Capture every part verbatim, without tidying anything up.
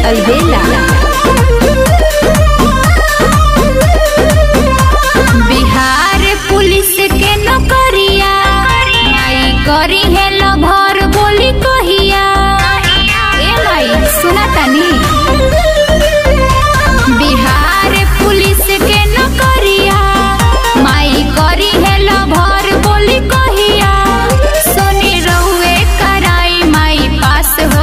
अलबेला। Bihar police के नौकरिया माई करी है लभर बोली कहिया। ए माई सुना तानी, बिहार पुलिस के नौकरिया माई करी है लभर बोली कहिया। सोनी रहुए कराई माई पास हो।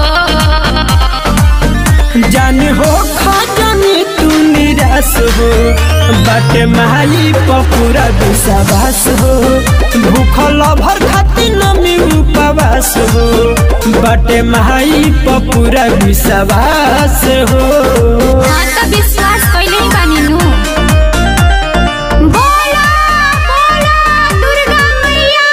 जान हो खजानी तू निराश हो, बाटे माई पपूरा विश्वास हो। भूखल भर खातिर नमी उपवास हो, बाटे माई पपूरा विश्वास हो। हाँ तो विश्वास कैले ही बानी नु। बोला बोला दुर्गा मैया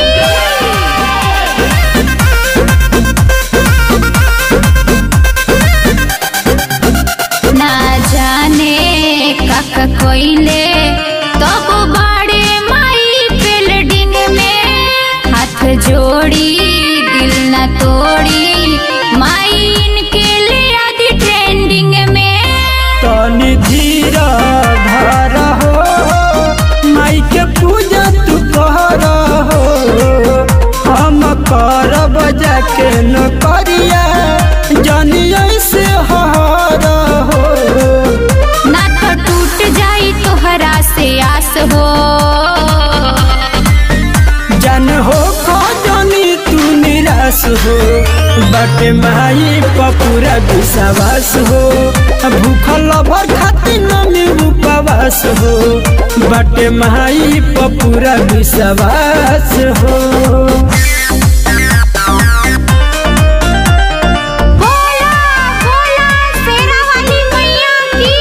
की। ना जाने काका कोइले तब बाड़े माई बिल्डिंग में। हाथ जोड़ी दिल न तोड़ी माई इनके ले आदि ट्रेंडिंग में। तनी धीरा धारा हो, माई के पूजा तू कर हो। हम करब जाके न करिया, जानिया से हार हो। ना तो टूट जाई तोहरा से आस हो। जान हो खजानी तू निराश हो, बाटे माई पपूरा विश्वास हो। भूखल भर खातिर नमी उपवास हो, बाटे माई पपूरा विश्वास हो। बोला बोला शेरा वाली मैया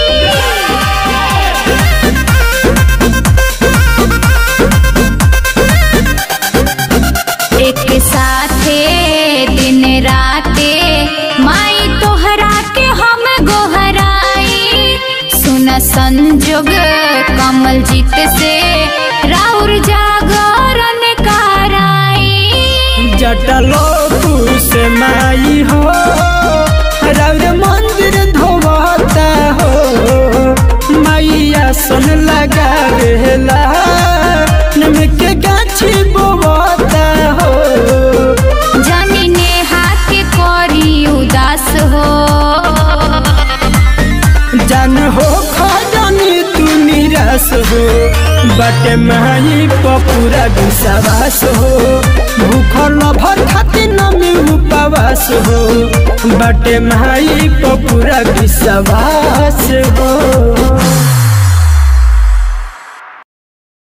की। एक साथे दिन राते माई तोहरा के हम गोहराई। सुन संजोग कमल जीत से राउर जागरण कराई। जटलो से माई हो, राउर मंदिर धोवता हो। मैया सुन लगावेला नमके गाछी बोवता हो। जानी नेहा के कोरी उदास हो। जान हो खजानी तू निराश हो, बाटे माई पपूरा विश्वास हो। भूखल भर खातिर नमी उपवास हो, बाटे माई पपूरा विश्वास हो।